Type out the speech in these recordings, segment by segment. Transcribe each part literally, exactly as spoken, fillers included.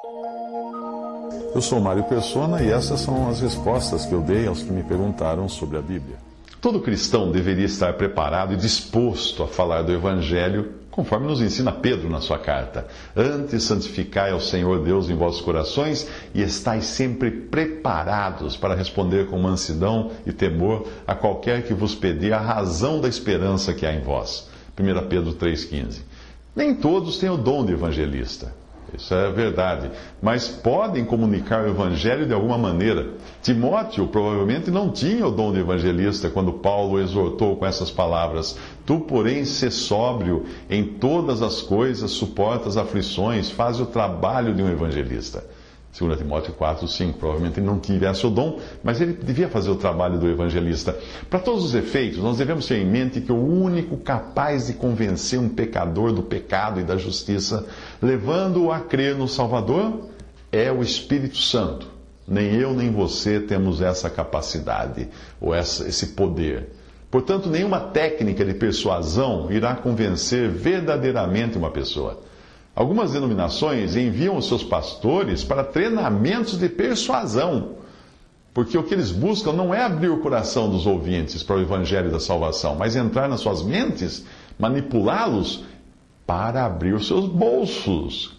Eu sou Mário Persona e essas são as respostas que eu dei aos que me perguntaram sobre a Bíblia. Todo cristão deveria estar preparado e disposto a falar do Evangelho, conforme nos ensina Pedro na sua carta. Antes, santificai ao Senhor Deus em vossos corações e estais sempre preparados para responder com mansidão e temor a qualquer que vos pedir a razão da esperança que há em vós. primeira Pedro três, quinze. Nem todos têm o dom de evangelista. Isso é verdade. Mas podem comunicar o Evangelho de alguma maneira. Timóteo provavelmente não tinha o dom de evangelista quando Paulo o exortou com essas palavras: Tu, porém, sê sóbrio em todas as coisas, suporta as aflições, faz o trabalho de um evangelista. segunda Timóteo quatro, cinco. Provavelmente ele não tivesse o dom, mas ele devia fazer o trabalho do evangelista. Para todos os efeitos, nós devemos ter em mente que o único capaz de convencer um pecador do pecado e da justiça, levando-o a crer no Salvador, é o Espírito Santo. Nem eu nem você temos essa capacidade, ou essa, esse poder. Portanto, nenhuma técnica de persuasão irá convencer verdadeiramente uma pessoa. Algumas denominações enviam os seus pastores para treinamentos de persuasão, porque o que eles buscam não é abrir o coração dos ouvintes para o Evangelho da salvação, mas entrar nas suas mentes, manipulá-los para abrir os seus bolsos.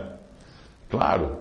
Claro.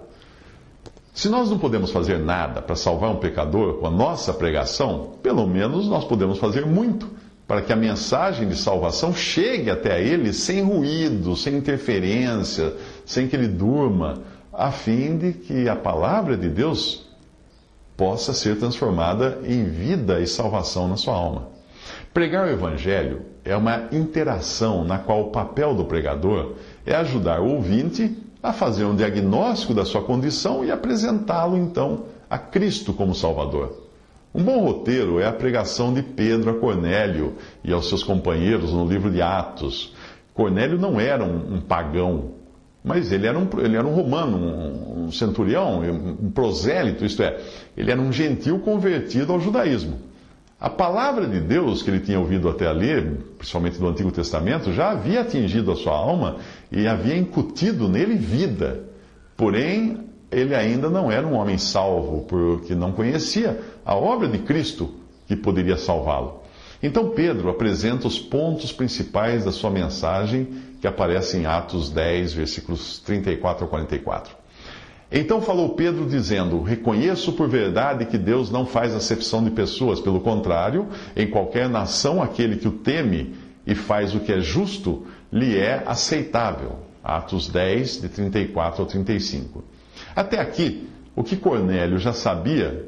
Se nós não podemos fazer nada para salvar um pecador com a nossa pregação, pelo menos nós podemos fazer muito para que a mensagem de salvação chegue até ele sem ruído, sem interferência, sem que ele durma, a fim de que a palavra de Deus possa ser transformada em vida e salvação na sua alma. Pregar o Evangelho é uma interação na qual o papel do pregador é ajudar o ouvinte a fazer um diagnóstico da sua condição e apresentá-lo, então, a Cristo como Salvador. Um bom roteiro é a pregação de Pedro a Cornélio e aos seus companheiros no livro de Atos. Cornélio não era um, um pagão, mas ele era um, ele era um romano, um, um centurião, um prosélito, isto é, ele era um gentil convertido ao judaísmo. A palavra de Deus que ele tinha ouvido até ali, principalmente do Antigo Testamento, já havia atingido a sua alma e havia incutido nele vida. Porém, ele ainda não era um homem salvo, porque não conhecia a obra de Cristo que poderia salvá-lo. Então Pedro apresenta os pontos principais da sua mensagem, que aparece em Atos dez, versículos trinta e quatro a quarenta e quatro. Então falou Pedro dizendo: Reconheço por verdade que Deus não faz acepção de pessoas, pelo contrário, em qualquer nação aquele que o teme e faz o que é justo, lhe é aceitável. Atos dez, de trinta e quatro a trinta e cinco. Até aqui, o que Cornélio já sabia,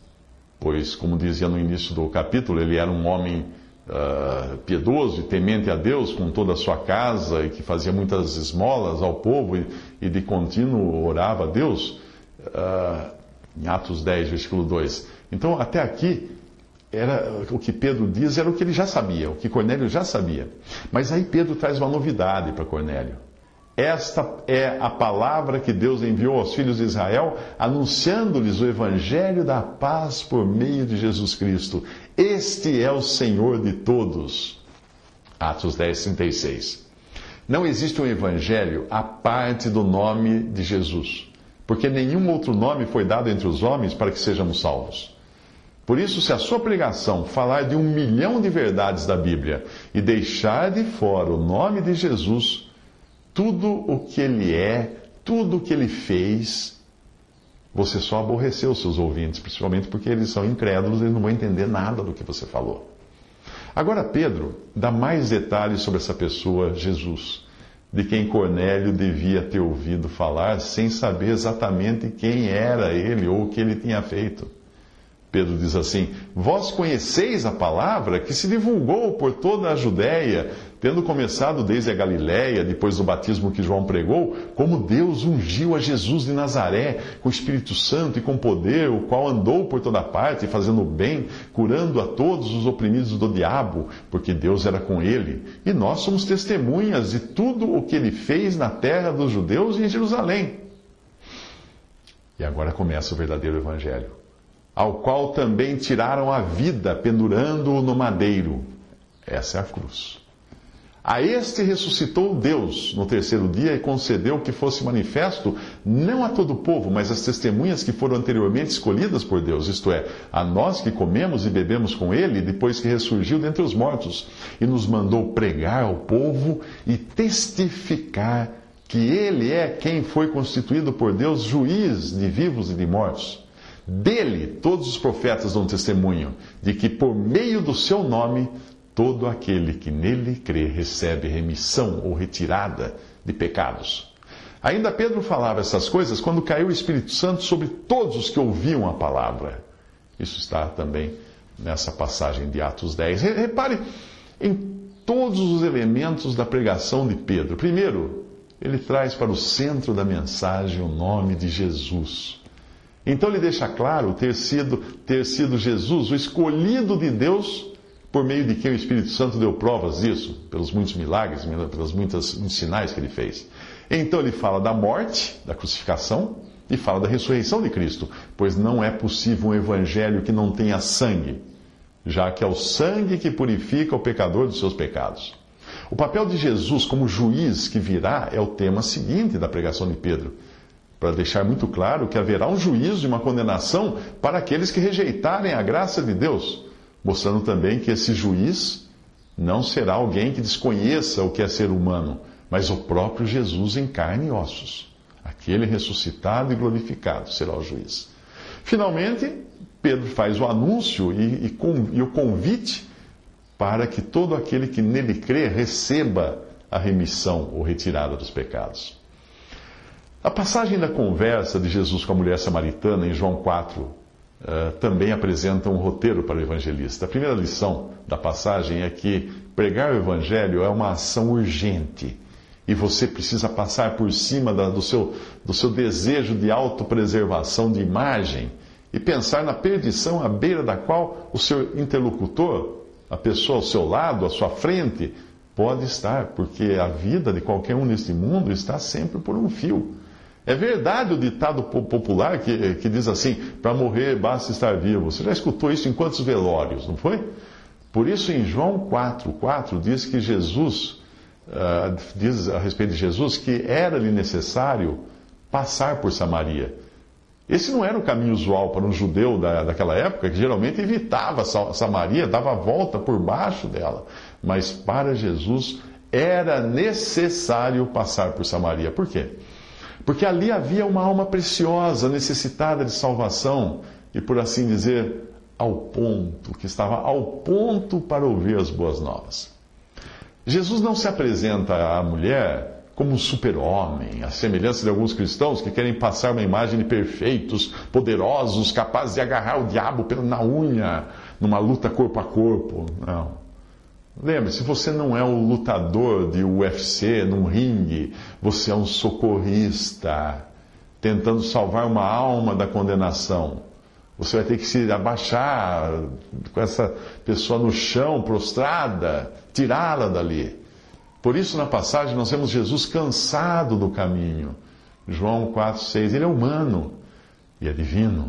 pois, como dizia no início do capítulo, ele era um homem uh, piedoso e temente a Deus com toda a sua casa e que fazia muitas esmolas ao povo e, e de contínuo orava a Deus, uh, em Atos dez, versículo dois. Então, até aqui, era, o que Pedro diz era o que ele já sabia, o que Cornélio já sabia. Mas aí Pedro traz uma novidade para Cornélio. Esta é a palavra que Deus enviou aos filhos de Israel, anunciando-lhes o evangelho da paz por meio de Jesus Cristo. Este é o Senhor de todos. Atos dez, trinta e seis. Não existe um evangelho à parte do nome de Jesus, porque nenhum outro nome foi dado entre os homens para que sejamos salvos. Por isso, se a sua pregação falar de um milhão de verdades da Bíblia e deixar de fora o nome de Jesus, tudo o que ele é, tudo o que ele fez, você só aborreceu os seus ouvintes, principalmente porque eles são incrédulos e eles não vão entender nada do que você falou. Agora Pedro dá mais detalhes sobre essa pessoa, Jesus, de quem Cornélio devia ter ouvido falar sem saber exatamente quem era ele ou o que ele tinha feito. Pedro diz assim: Vós conheceis a palavra que se divulgou por toda a Judéia, tendo começado desde a Galiléia, depois do batismo que João pregou, como Deus ungiu a Jesus de Nazaré com o Espírito Santo e com poder, o qual andou por toda parte, fazendo bem, curando a todos os oprimidos do diabo, porque Deus era com ele. E nós somos testemunhas de tudo o que ele fez na terra dos judeus e em Jerusalém. E agora começa o verdadeiro evangelho, ao qual também tiraram a vida, pendurando-o no madeiro. Essa é a cruz. A este ressuscitou Deus no terceiro dia e concedeu que fosse manifesto não a todo o povo, mas às testemunhas que foram anteriormente escolhidas por Deus, isto é, a nós que comemos e bebemos com ele depois que ressurgiu dentre os mortos, e nos mandou pregar ao povo e testificar que ele é quem foi constituído por Deus juiz de vivos e de mortos. Dele todos os profetas dão testemunho de que por meio do seu nome todo aquele que nele crê recebe remissão ou retirada de pecados. Ainda Pedro falava essas coisas quando caiu o Espírito Santo sobre todos os que ouviam a palavra. Isso está também nessa passagem de Atos dez. Repare em todos os elementos da pregação de Pedro. Primeiro, ele traz para o centro da mensagem o nome de Jesus. Então ele deixa claro ter sido, ter sido Jesus o escolhido de Deus, por meio de quem o Espírito Santo deu provas disso, pelos muitos milagres, pelos muitos sinais que ele fez. Então ele fala da morte, da crucificação, e fala da ressurreição de Cristo, pois não é possível um evangelho que não tenha sangue, já que é o sangue que purifica o pecador dos seus pecados. O papel de Jesus como juiz que virá é o tema seguinte da pregação de Pedro, para deixar muito claro que haverá um juízo e uma condenação para aqueles que rejeitarem a graça de Deus, mostrando também que esse juiz não será alguém que desconheça o que é ser humano, mas o próprio Jesus em carne e ossos. Aquele ressuscitado e glorificado será o juiz. Finalmente, Pedro faz o anúncio e, e, e o convite para que todo aquele que nele crê receba a remissão ou retirada dos pecados. A passagem da conversa de Jesus com a mulher samaritana em João quatro Uh, também apresenta um roteiro para o evangelista. A primeira lição da passagem é que pregar o evangelho é uma ação urgente e você precisa passar por cima da, do, seu, do seu desejo de autopreservação de imagem e pensar na perdição à beira da qual o seu interlocutor, a pessoa ao seu lado, à sua frente, pode estar, porque a vida de qualquer um neste mundo está sempre por um fio. É verdade o ditado popular que, que diz assim, para morrer basta estar vivo. Você já escutou isso em quantos velórios, não foi? Por isso em João quatro, quatro diz que Jesus, uh, diz a respeito de Jesus, que era-lhe necessário passar por Samaria. Esse não era o caminho usual para um judeu da, daquela época, que geralmente evitava Samaria, dava a volta por baixo dela. Mas para Jesus era necessário passar por Samaria. Por quê? Porque ali havia uma alma preciosa, necessitada de salvação, e por assim dizer, ao ponto, que estava ao ponto para ouvir as boas novas. Jesus não se apresenta à mulher como um super-homem, à semelhança de alguns cristãos que querem passar uma imagem de perfeitos, poderosos, capazes de agarrar o diabo na unha, numa luta corpo a corpo. Não. Lembre-se, você não é um lutador de U F C num ringue, você é um socorrista, tentando salvar uma alma da condenação. Você vai ter que se abaixar com essa pessoa no chão, prostrada, tirá-la dali. Por isso, na passagem, nós vemos Jesus cansado do caminho. João quatro, seis, ele é humano e é divino.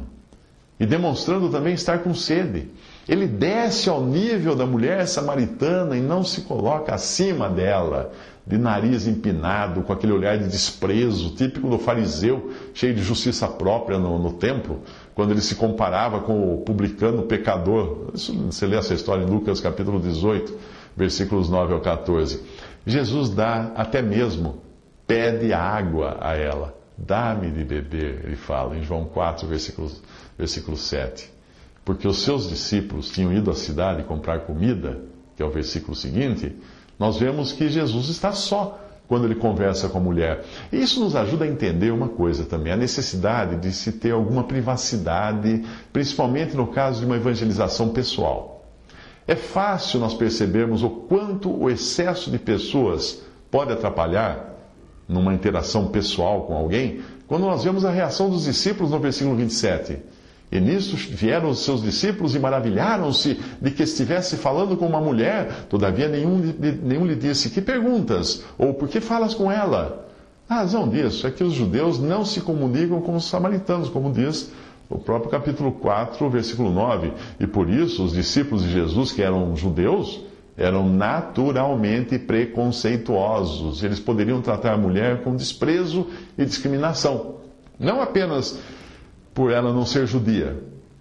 E demonstrando também estar com sede. Ele desce ao nível da mulher samaritana e não se coloca acima dela, de nariz empinado, com aquele olhar de desprezo, típico do fariseu, cheio de justiça própria no, no templo, quando ele se comparava com o publicano pecador. Isso, você lê essa história em Lucas capítulo dezoito, versículos nove ao quatorze. Jesus dá, até mesmo, pede água a ela. Dá-me de beber, ele fala, em João quatro, versículo, versículo sete. Porque os seus discípulos tinham ido à cidade comprar comida, que é o versículo seguinte, nós vemos que Jesus está só quando ele conversa com a mulher. E isso nos ajuda a entender uma coisa também, a necessidade de se ter alguma privacidade, principalmente no caso de uma evangelização pessoal. É fácil nós percebermos o quanto o excesso de pessoas pode atrapalhar numa interação pessoal com alguém, quando nós vemos a reação dos discípulos no versículo vinte e sete. E nisso vieram os seus discípulos e maravilharam-se de que estivesse falando com uma mulher. Todavia nenhum, nenhum lhe disse, que perguntas? Ou por que falas com ela? A razão disso é que os judeus não se comunicam com os samaritanos, como diz o próprio capítulo quatro, versículo nove. E por isso os discípulos de Jesus, que eram judeus, eram naturalmente preconceituosos. Eles poderiam tratar a mulher com desprezo e discriminação. Não apenas por ela não ser judia,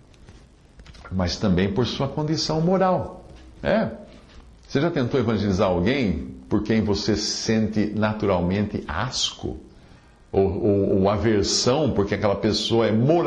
mas também por sua condição moral. É. Você já tentou evangelizar alguém por quem você sente naturalmente asco? Ou, ou, ou aversão, porque aquela pessoa é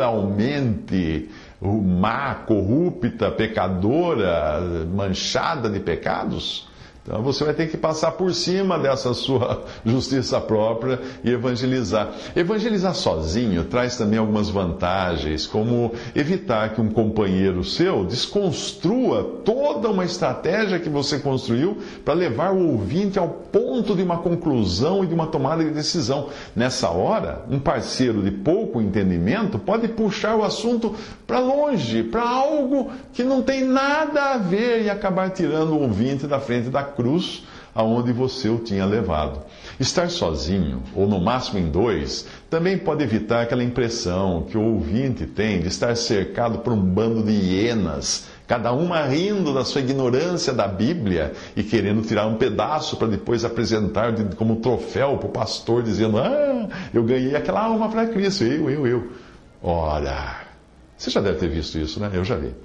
moralmente má, corrupta, pecadora, manchada de pecados? Então você vai ter que passar por cima dessa sua justiça própria e evangelizar. Evangelizar sozinho traz também algumas vantagens, como evitar que um companheiro seu desconstrua toda uma estratégia que você construiu para levar o ouvinte ao ponto de uma conclusão e de uma tomada de decisão. Nessa hora, um parceiro de pouco entendimento pode puxar o assunto para longe, para algo que não tem nada a ver e acabar tirando o ouvinte da frente da cruz aonde você o tinha levado. Estar sozinho, ou no máximo em dois, também pode evitar aquela impressão que o ouvinte tem de estar cercado por um bando de hienas, cada uma rindo da sua ignorância da Bíblia e querendo tirar um pedaço para depois apresentar como troféu para o pastor, dizendo: ah, eu ganhei aquela alma para Cristo, eu, eu, eu. Ora, você já deve ter visto isso, né? Eu já vi.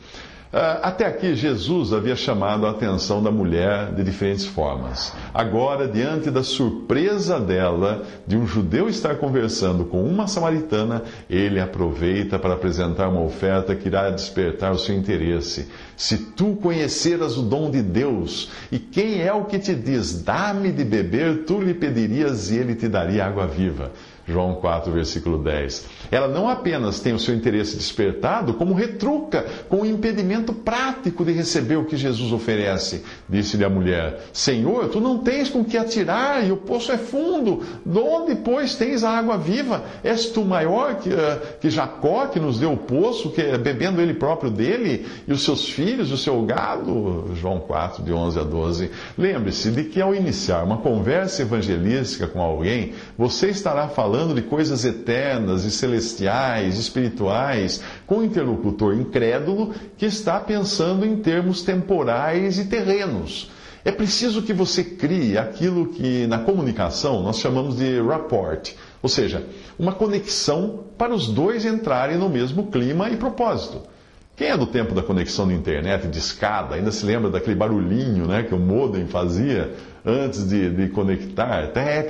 Até aqui, Jesus havia chamado a atenção da mulher de diferentes formas. Agora, diante da surpresa dela de um judeu estar conversando com uma samaritana, ele aproveita para apresentar uma oferta que irá despertar o seu interesse. Se tu conheceras o dom de Deus, e quem é o que te diz, dá-me de beber, tu lhe pedirias e ele te daria água viva. João quatro, versículo dez. Ela não apenas tem o seu interesse despertado, como retruca com o impedimento prático de receber o que Jesus oferece. Disse-lhe a mulher: Senhor, tu não tens com que atirar e o poço é fundo. De onde, pois, tens a água viva? És tu maior que, uh, que Jacó, que nos deu o poço, que, bebendo ele próprio dele, e os seus filhos, o seu gado? João quatro, de onze a doze. Lembre-se de que ao iniciar uma conversa evangelística com alguém, você estará falando Falando de coisas eternas e celestiais, espirituais, com um interlocutor incrédulo que está pensando em termos temporais e terrenos. É preciso que você crie aquilo que na comunicação nós chamamos de rapport, ou seja, uma conexão para os dois entrarem no mesmo clima e propósito. Quem é do tempo da conexão de internet, de escada, ainda se lembra daquele barulhinho, né, que o modem fazia antes de, de conectar?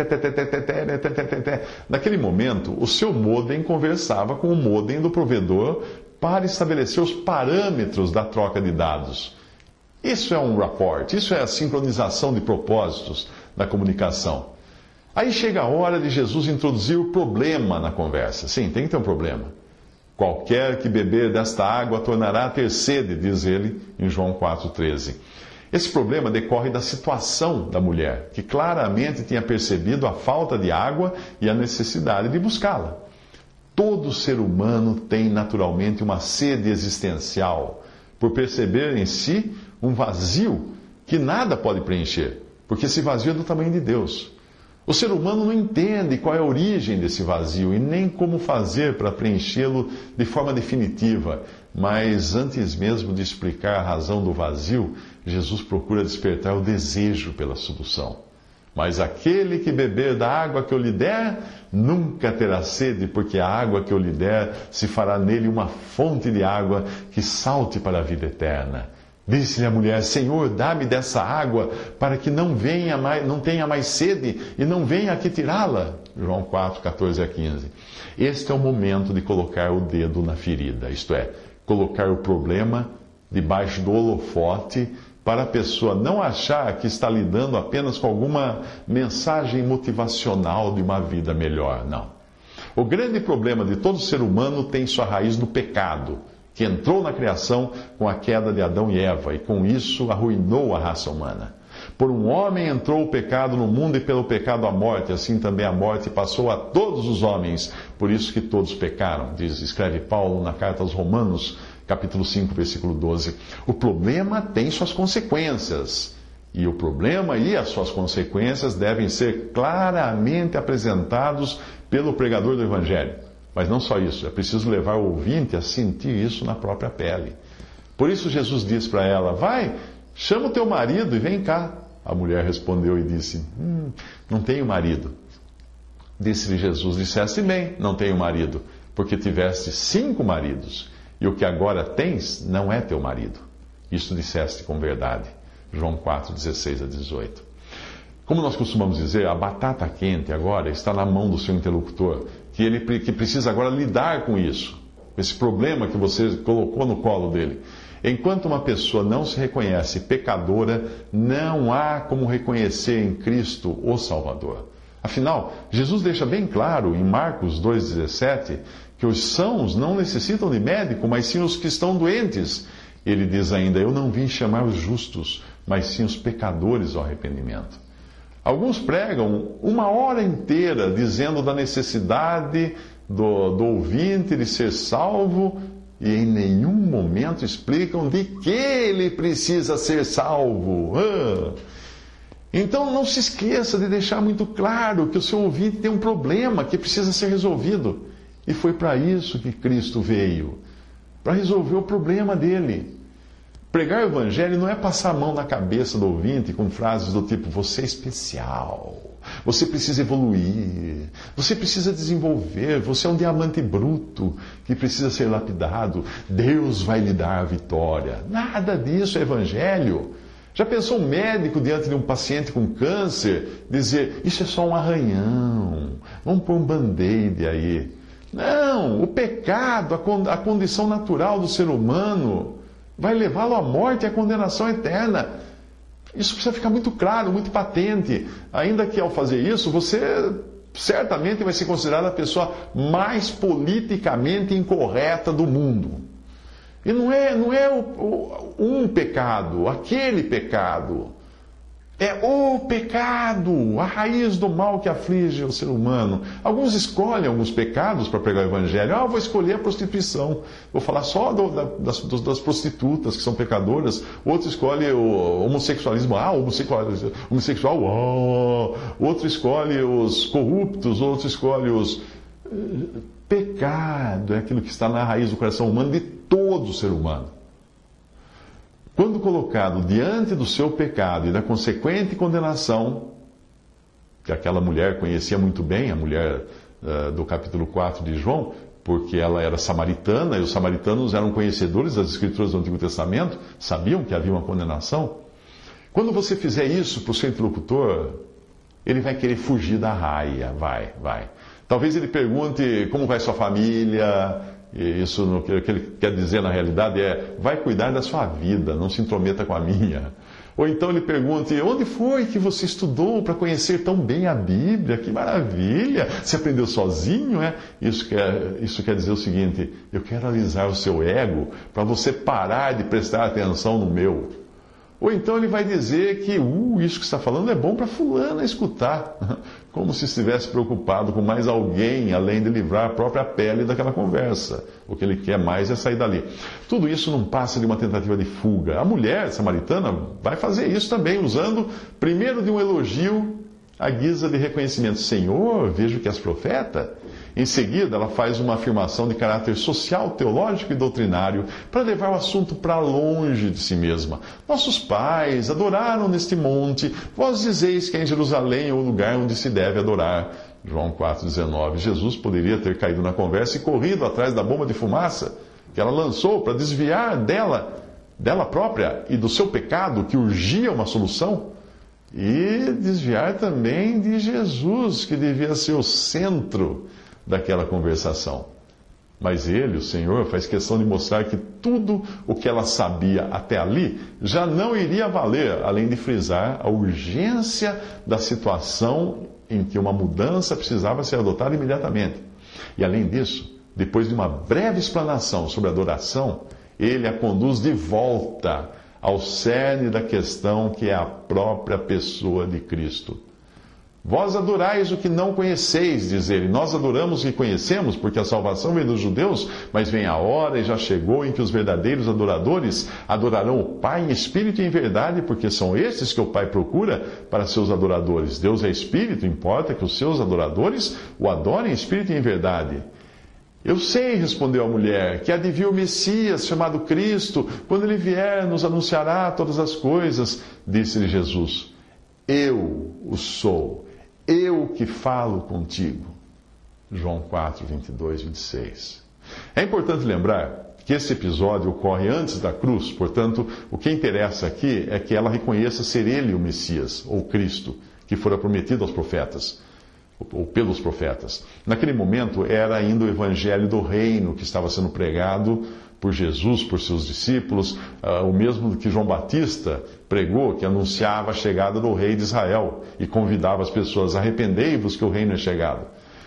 Naquele momento, o seu modem conversava com o modem do provedor para estabelecer os parâmetros da troca de dados. Isso é um rapport, isso é a sincronização de propósitos da comunicação. Aí chega a hora de Jesus introduzir o problema na conversa. Sim, tem que ter um problema. Qualquer que beber desta água tornará a ter sede, diz ele em João quatro, treze. Esse problema decorre da situação da mulher, que claramente tinha percebido a falta de água e a necessidade de buscá-la. Todo ser humano tem naturalmente uma sede existencial, por perceber em si um vazio que nada pode preencher, porque esse vazio é do tamanho de Deus. O ser humano não entende qual é a origem desse vazio e nem como fazer para preenchê-lo de forma definitiva. Mas antes mesmo de explicar a razão do vazio, Jesus procura despertar o desejo pela solução. Mas aquele que beber da água que eu lhe der, nunca terá sede, porque a água que eu lhe der se fará nele uma fonte de água que salte para a vida eterna. Disse-lhe a mulher: Senhor, dá-me dessa água para que não venha mais, não tenha mais sede e não venha aqui tirá-la. João quatro, catorze a quinze. Este é o momento de colocar o dedo na ferida, isto é, colocar o problema debaixo do holofote para a pessoa não achar que está lidando apenas com alguma mensagem motivacional de uma vida melhor. Não. O grande problema de todo ser humano tem sua raiz no pecado, que entrou na criação com a queda de Adão e Eva, e com isso arruinou a raça humana. Por um homem entrou o pecado no mundo, e pelo pecado a morte, assim também a morte passou a todos os homens, por isso que todos pecaram, diz, escreve Paulo na carta aos Romanos, capítulo cinco, versículo doze. O problema tem suas consequências, e o problema e as suas consequências devem ser claramente apresentados pelo pregador do Evangelho. Mas não só isso, é preciso levar o ouvinte a sentir isso na própria pele. Por isso Jesus diz para ela: vai, chama o teu marido e vem cá. A mulher respondeu e disse, hum, não tenho marido. Disse-lhe Jesus, disseste bem, não tenho marido, porque tiveste cinco maridos, e o que agora tens não é teu marido. Isto disseste com verdade. João quatro, dezesseis a dezoito. Como nós costumamos dizer, a batata quente agora está na mão do seu interlocutor, que ele que precisa agora lidar com isso, com esse problema que você colocou no colo dele. Enquanto uma pessoa não se reconhece pecadora, não há como reconhecer em Cristo o Salvador. Afinal, Jesus deixa bem claro em Marcos dois, dezessete, que os sãos não necessitam de médico, mas sim os que estão doentes. Ele diz ainda, eu não vim chamar os justos, mas sim os pecadores ao arrependimento. Alguns pregam uma hora inteira dizendo da necessidade do, do ouvinte de ser salvo e em nenhum momento explicam de que ele precisa ser salvo. Ah. Então não se esqueça de deixar muito claro que o seu ouvinte tem um problema que precisa ser resolvido. E foi para isso que Cristo veio, para resolver o problema dele. Pregar o Evangelho não é passar a mão na cabeça do ouvinte com frases do tipo, você é especial, você precisa evoluir, você precisa desenvolver, você é um diamante bruto que precisa ser lapidado, Deus vai lhe dar a vitória. Nada disso é Evangelho. Já pensou um médico diante de um paciente com câncer dizer, isso é só um arranhão, vamos pôr um band-aid aí. Não, o pecado, a condição natural do ser humano vai levá-lo à morte e à condenação eterna. Isso precisa ficar muito claro, muito patente. Ainda que ao fazer isso, você certamente vai ser considerado a pessoa mais politicamente incorreta do mundo. E não é, não é o, o, um pecado, aquele pecado. É o pecado, a raiz do mal que aflige o ser humano. Alguns escolhem alguns pecados para pregar o Evangelho. Ah, eu vou escolher a prostituição. Vou falar só do, da, das, das prostitutas que são pecadoras. Outro escolhe o homossexualismo. Ah, homossexual. homossexual oh. Outro escolhe os corruptos. Outro escolhe os... Pecado é aquilo que está na raiz do coração humano de todo ser humano. Quando colocado diante do seu pecado e da consequente condenação, que aquela mulher conhecia muito bem, a mulher uh, do capítulo quatro de João, porque ela era samaritana e os samaritanos eram conhecedores das Escrituras do Antigo Testamento, sabiam que havia uma condenação. Quando você fizer isso para o seu interlocutor, ele vai querer fugir da raia, vai, vai. Talvez ele pergunte como vai sua família. E isso, o que ele quer dizer na realidade é, vai cuidar da sua vida, não se intrometa com a minha. Ou então ele pergunte, onde foi que você estudou para conhecer tão bem a Bíblia? Que maravilha! Você aprendeu sozinho, é? Isso quer, isso quer dizer o seguinte, eu quero alisar o seu ego para você parar de prestar atenção no meu. Ou então ele vai dizer que uh, isso que está falando é bom para fulana escutar, como se estivesse preocupado com mais alguém, além de livrar a própria pele daquela conversa. O que ele quer mais é sair dali. Tudo isso não passa de uma tentativa de fuga. A mulher samaritana vai fazer isso também, usando primeiro de um elogio à guisa de reconhecimento. Senhor, vejo que és profeta. Em seguida, ela faz uma afirmação de caráter social, teológico e doutrinário para levar o assunto para longe de si mesma. Nossos pais adoraram neste monte, vós dizeis que é em Jerusalém o lugar onde se deve adorar. João quatro, dezenove. Jesus poderia ter caído na conversa e corrido atrás da bomba de fumaça que ela lançou para desviar dela, dela própria e do seu pecado, que urgia uma solução, e desviar também de Jesus, que devia ser o centro daquela conversação. Mas ele, o Senhor, faz questão de mostrar que tudo o que ela sabia até ali já não iria valer, além de frisar a urgência da situação em que uma mudança precisava ser adotada imediatamente. E além disso, depois de uma breve explanação sobre a adoração, ele a conduz de volta ao cerne da questão, que é a própria pessoa de Cristo. Vós adorais o que não conheceis, diz ele. Nós adoramos o que conhecemos, porque a salvação vem dos judeus, mas vem a hora e já chegou em que os verdadeiros adoradores adorarão o Pai em espírito e em verdade, porque são estes que o Pai procura para seus adoradores. Deus é espírito, importa que os seus adoradores o adorem em espírito e em verdade. Eu sei, respondeu a mulher, que há de vir o Messias, chamado Cristo. Quando ele vier, nos anunciará todas as coisas. Disse-lhe Jesus: Eu o sou, eu que falo contigo. João quatro, vinte e dois, vinte e seis. É importante lembrar que esse episódio ocorre antes da cruz, portanto, o que interessa aqui é que ela reconheça ser ele o Messias, ou Cristo, que fora prometido aos profetas, ou pelos profetas. Naquele momento era ainda o evangelho do reino que estava sendo pregado por Jesus, por seus discípulos, uh, o mesmo que João Batista pregou, que anunciava a chegada do rei de Israel e convidava as pessoas: arrependei-vos que o reino é chegado.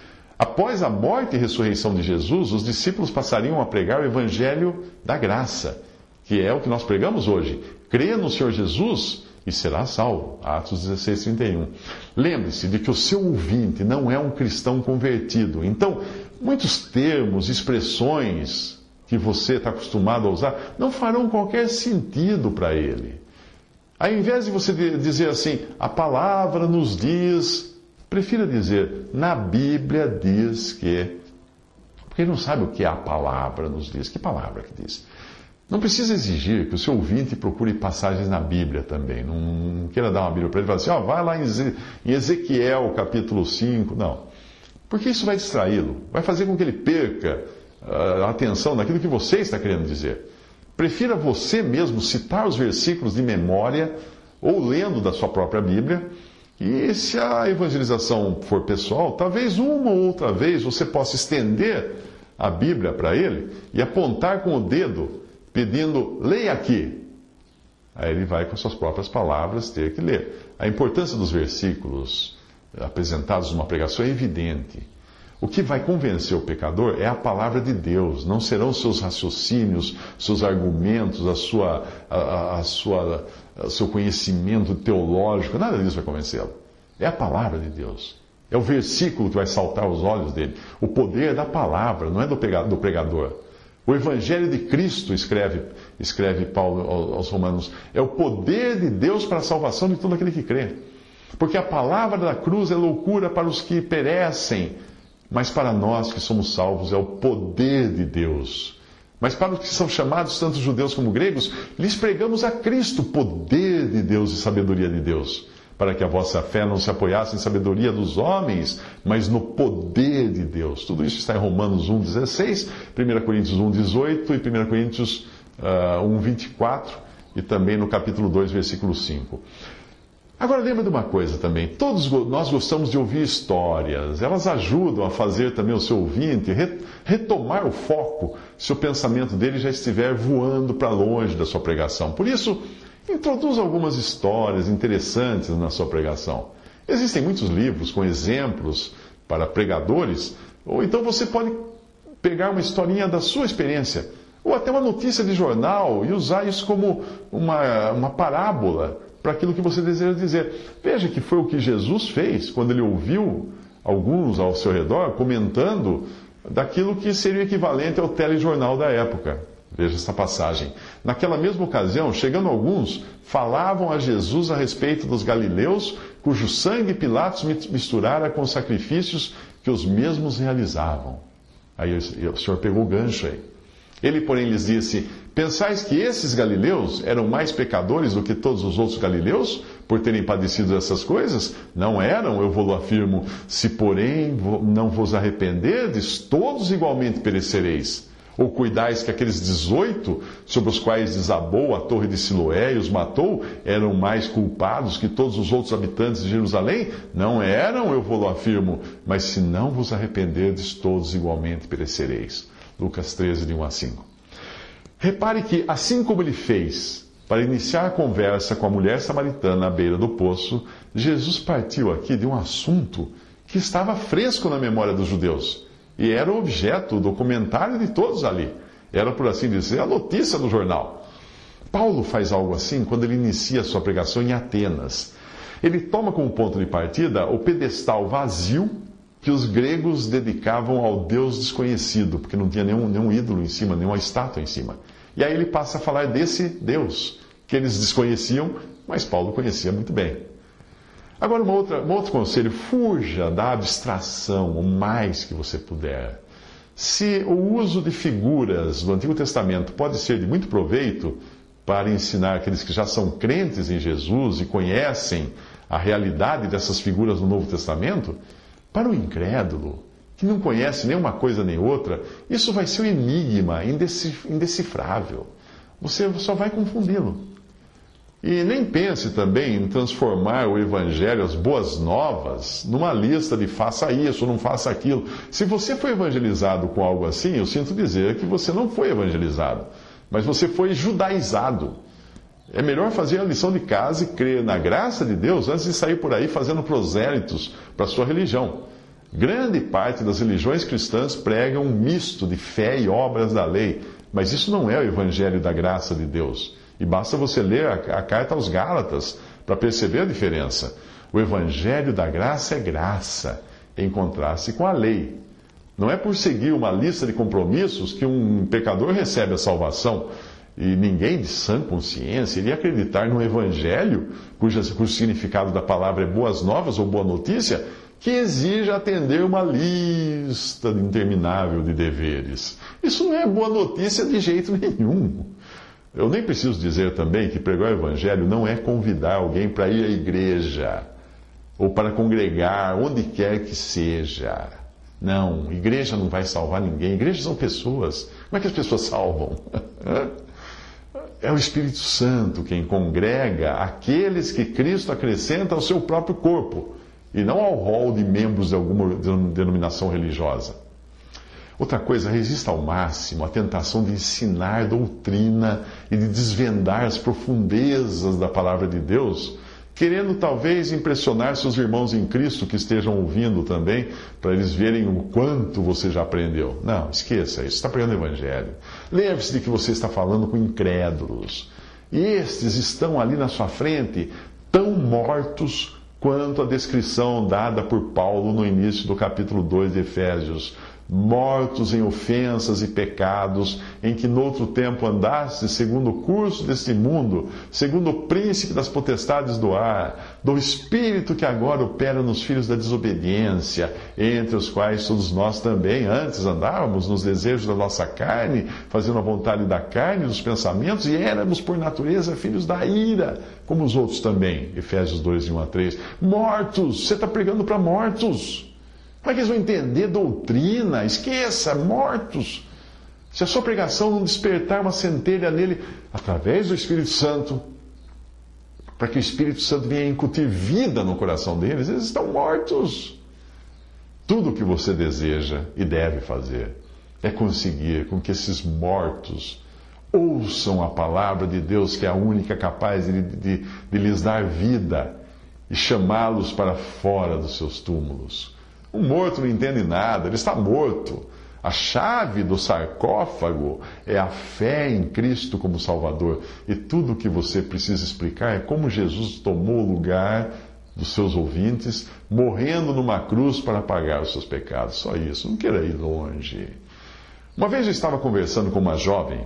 Após a morte e ressurreição de Jesus, os discípulos passariam a pregar o evangelho da graça, que é o que nós pregamos hoje. Crê no Senhor Jesus e será salvo. Atos dezesseis, trinta e um. Lembre-se de que o seu ouvinte não é um cristão convertido. Então, muitos termos, expressões que você está acostumado a usar não farão qualquer sentido para ele. Ao invés de você dizer assim, a palavra nos diz, prefira dizer, na Bíblia diz que... Porque ele não sabe o que é a palavra nos diz. Que palavra que diz? Não precisa exigir que o seu ouvinte procure passagens na Bíblia também. Não, não queira dar uma Bíblia para ele e falar assim, ó, vai lá em Ezequiel capítulo cinco. Não. Porque isso vai distraí-lo. Vai fazer com que ele perca a atenção naquilo que você está querendo dizer. Prefira você mesmo citar os versículos de memória ou lendo da sua própria Bíblia. E se a evangelização for pessoal, talvez uma ou outra vez você possa estender a Bíblia para ele e apontar com o dedo, pedindo, leia aqui. Aí ele vai com suas próprias palavras ter que ler. A importância dos versículos apresentados numa pregação é evidente. O que vai convencer o pecador é a palavra de Deus, não serão seus raciocínios, seus argumentos, a sua, a, a sua, o seu conhecimento teológico, nada disso vai convencê-lo. É a palavra de Deus. É o versículo que vai saltar aos olhos dele. O poder da palavra, não é do pregador. O Evangelho de Cristo, escreve, escreve Paulo aos Romanos, é o poder de Deus para a salvação de todo aquele que crê. Porque a palavra da cruz é loucura para os que perecem, mas para nós que somos salvos é o poder de Deus. Mas para os que são chamados, tanto judeus como gregos, lhes pregamos a Cristo, poder de Deus e sabedoria de Deus, para que a vossa fé não se apoiasse em sabedoria dos homens, mas no poder de Deus. Tudo isso está em Romanos um, dezesseis, primeira Coríntios um, dezoito e primeira Coríntios uh, um, vinte e quatro e também no capítulo dois, versículo cinco. Agora lembra de uma coisa também, todos nós gostamos de ouvir histórias, elas ajudam a fazer também o seu ouvinte retomar o foco se o pensamento dele já estiver voando para longe da sua pregação. Por isso, introduza algumas histórias interessantes na sua pregação. Existem muitos livros com exemplos para pregadores, ou então você pode pegar uma historinha da sua experiência, ou até uma notícia de jornal e usar isso como uma, uma parábola para aquilo que você deseja dizer. Veja que foi o que Jesus fez quando ele ouviu alguns ao seu redor comentando daquilo que seria o equivalente ao telejornal da época. Veja esta passagem. Naquela mesma ocasião, chegando alguns, falavam a Jesus a respeito dos galileus, cujo sangue Pilatos misturara com os sacrifícios que os mesmos realizavam. Aí o Senhor pegou o gancho aí. Ele, porém, lhes disse, pensais que esses galileus eram mais pecadores do que todos os outros galileus, por terem padecido essas coisas? Não eram, eu vou-lo afirmo. Se, porém, não vos arrependerdes, todos igualmente perecereis. Ou cuidais que aqueles dezoito, sobre os quais desabou a torre de Siloé e os matou, eram mais culpados que todos os outros habitantes de Jerusalém? Não eram, eu vou-lo afirmo. Mas se não vos arrependerdes, todos igualmente perecereis. Lucas treze, de um a cinco. Repare que, assim como ele fez para iniciar a conversa com a mulher samaritana à beira do poço, Jesus partiu aqui de um assunto que estava fresco na memória dos judeus. E era o objeto do comentário de todos ali. Era, por assim dizer, a notícia do jornal. Paulo faz algo assim quando ele inicia a sua pregação em Atenas. Ele toma como ponto de partida o pedestal vazio que os gregos dedicavam ao Deus desconhecido, porque não tinha nenhum, nenhum ídolo em cima, nenhuma estátua em cima. E aí ele passa a falar desse Deus, que eles desconheciam, mas Paulo conhecia muito bem. Agora, uma outra, um outro conselho, fuja da abstração o mais que você puder. Se o uso de figuras do Antigo Testamento pode ser de muito proveito para ensinar aqueles que já são crentes em Jesus e conhecem a realidade dessas figuras no Novo Testamento, para o incrédulo, que não conhece nem uma coisa nem outra, isso vai ser um enigma indecifrável. Você só vai confundi-lo. E nem pense também em transformar o Evangelho, as boas novas, numa lista de faça isso, não faça aquilo. Se você foi evangelizado com algo assim, eu sinto dizer que você não foi evangelizado, mas você foi judaizado. É melhor fazer a lição de casa e crer na graça de Deus antes de sair por aí fazendo prosélitos para a sua religião. Grande parte das religiões cristãs pregam um misto de fé e obras da lei, mas isso não é o Evangelho da graça de Deus. E basta você ler a, a carta aos Gálatas para perceber a diferença. O Evangelho da graça é graça, em contraste com a lei. Não é por seguir uma lista de compromissos que um pecador recebe a salvação. E ninguém de sã consciência iria acreditar no Evangelho, cujo, cujo significado da palavra é boas novas ou boa notícia, que exija atender uma lista interminável de deveres. Isso não é boa notícia de jeito nenhum. Eu nem preciso dizer também que pregar o Evangelho não é convidar alguém para ir à igreja ou para congregar, onde quer que seja. Não, igreja não vai salvar ninguém. Igrejas são pessoas. Como é que as pessoas salvam? É o Espírito Santo quem congrega aqueles que Cristo acrescenta ao seu próprio corpo, e não ao rol de membros de alguma denominação religiosa. Outra coisa, resista ao máximo à tentação de ensinar doutrina e de desvendar as profundezas da palavra de Deus, querendo talvez impressionar seus irmãos em Cristo que estejam ouvindo também, para eles verem o quanto você já aprendeu. Não, esqueça isso, está pregando o Evangelho. Lembre-se de que você está falando com incrédulos. E estes estão ali na sua frente, tão mortos quanto a descrição dada por Paulo no início do capítulo dois de Efésios. Mortos em ofensas e pecados, em que noutro tempo andaste, segundo o curso deste mundo, segundo o príncipe das potestades do ar, do espírito que agora opera nos filhos da desobediência, entre os quais todos nós também antes andávamos nos desejos da nossa carne, fazendo a vontade da carne e dos pensamentos, e éramos por natureza filhos da ira, como os outros também. Efésios dois, de um a três. Mortos! Você está pregando para mortos! Como é que eles vão entender doutrina? Esqueça, mortos. Se a sua pregação não despertar uma centelha nele, através do Espírito Santo, para que o Espírito Santo venha incutir vida no coração deles, eles estão mortos. Tudo o que você deseja e deve fazer é conseguir com que esses mortos ouçam a palavra de Deus, que é a única capaz de, de, de lhes dar vida, e chamá-los para fora dos seus túmulos. Um morto não entende nada, ele está morto. A chave do sarcófago é a fé em Cristo como Salvador. E tudo o que você precisa explicar é como Jesus tomou o lugar dos seus ouvintes, morrendo numa cruz para pagar os seus pecados. Só isso, não queira ir longe. Uma vez eu estava conversando com uma jovem,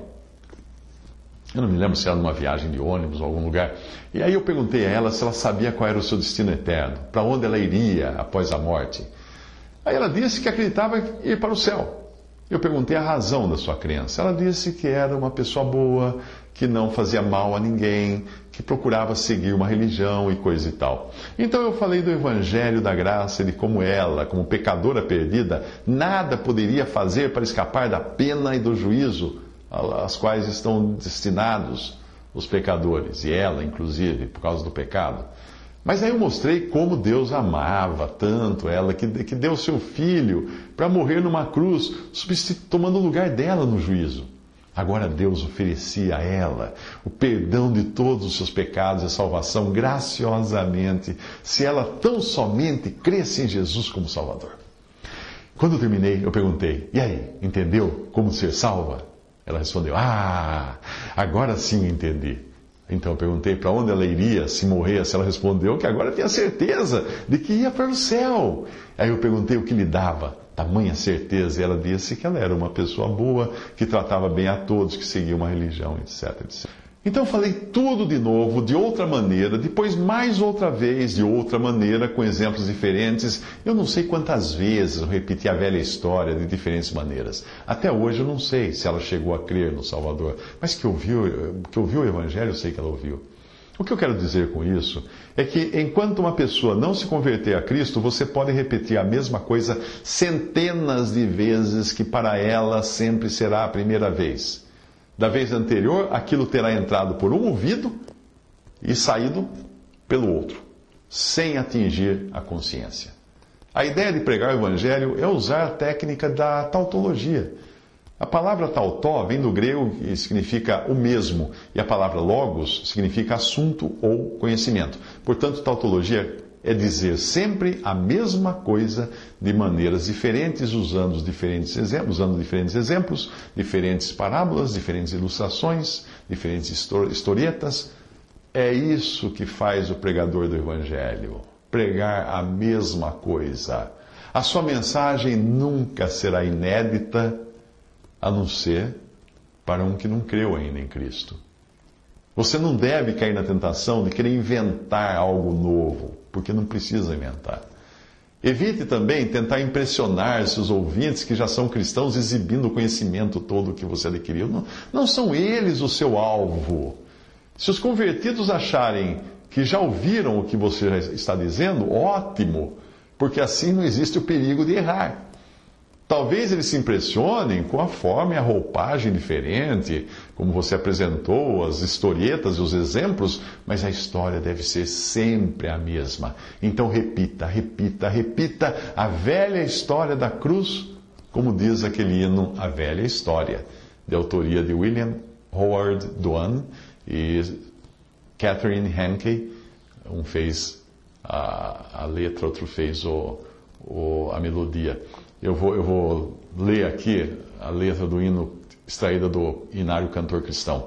eu não me lembro se era numa viagem de ônibus ou algum lugar, e aí eu perguntei a ela se ela sabia qual era o seu destino eterno, para onde ela iria após a morte. Aí ela disse que acreditava ir para o céu. Eu perguntei a razão da sua crença. Ela disse que era uma pessoa boa, que não fazia mal a ninguém, que procurava seguir uma religião e coisa e tal. Então eu falei do Evangelho da graça, de como ela, como pecadora perdida, nada poderia fazer para escapar da pena e do juízo às quais estão destinados os pecadores, e ela, inclusive, por causa do pecado. Mas aí eu mostrei como Deus amava tanto ela, que, que deu seu filho para morrer numa cruz, tomando o lugar dela no juízo. Agora Deus oferecia a ela o perdão de todos os seus pecados e a salvação graciosamente, se ela tão somente cresce em Jesus como Salvador. Quando eu terminei, eu perguntei, e aí, entendeu como ser salva? Ela respondeu, ah, agora sim entendi. Então eu perguntei para onde ela iria se morresse. Ela respondeu que agora tinha certeza de que ia para o céu. Aí eu perguntei o que lhe dava tamanha certeza. E ela disse que ela era uma pessoa boa, que tratava bem a todos, que seguia uma religião, etc, etcétera. Então eu falei tudo de novo, de outra maneira, depois mais outra vez, de outra maneira, com exemplos diferentes. Eu não sei quantas vezes eu repeti a velha história de diferentes maneiras. Até hoje eu não sei se ela chegou a crer no Salvador, mas que ouviu, que ouviu o Evangelho, eu sei que ela ouviu. O que eu quero dizer com isso é que enquanto uma pessoa não se converter a Cristo, você pode repetir a mesma coisa centenas de vezes, que para ela sempre será a primeira vez. Da vez anterior, aquilo terá entrado por um ouvido e saído pelo outro, sem atingir a consciência. A ideia de pregar o Evangelho é usar a técnica da tautologia. A palavra tautó vem do grego e significa o mesmo, e a palavra logos significa assunto ou conhecimento. Portanto, tautologia é dizer sempre a mesma coisa de maneiras diferentes, usando diferentes exemplos, usando diferentes exemplos, diferentes parábolas, diferentes ilustrações, diferentes historietas. É isso que faz o pregador do Evangelho, pregar a mesma coisa. A sua mensagem nunca será inédita, a não ser para um que não creu ainda em Cristo. Você não deve cair na tentação de querer inventar algo novo, porque não precisa inventar. Evite também tentar impressionar seus ouvintes que já são cristãos, exibindo o conhecimento todo que você adquiriu. Não, não são eles o seu alvo. Se os convertidos acharem que já ouviram o que você está dizendo, ótimo, porque assim não existe o perigo de errar. Talvez eles se impressionem com a forma e a roupagem diferente, como você apresentou, as historietas e os exemplos, mas a história deve ser sempre a mesma. Então repita, repita, repita a velha história da cruz, como diz aquele hino, A Velha História, de autoria de William Howard Doane e Catherine Henke. Um fez a, a letra, outro fez o, o, a melodia. Eu vou, eu vou ler aqui a letra do hino extraída do Inário Cantor Cristão.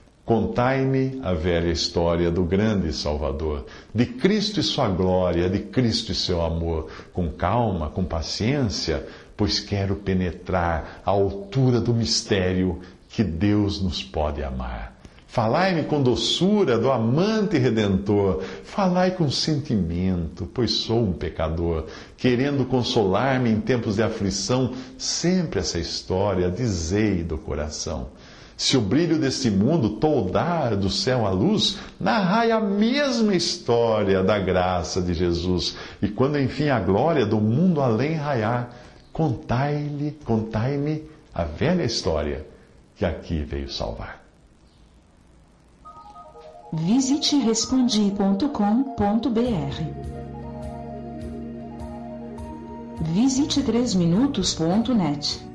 Contai-me a velha história do grande Salvador, de Cristo e sua glória, de Cristo e seu amor, com calma, com paciência, pois quero penetrar à altura do mistério que Deus nos pode amar. Falai-me com doçura do amante Redentor, falai com sentimento, pois sou um pecador, querendo consolar-me em tempos de aflição, sempre essa história dizei do coração. Se o brilho deste mundo toldar do céu a luz, narrai a mesma história da graça de Jesus, e quando enfim a glória do mundo além raiar, contai-lhe, contai-me a velha história que aqui veio salvar. Visite respondi ponto com ponto br. Visite três minutos ponto net.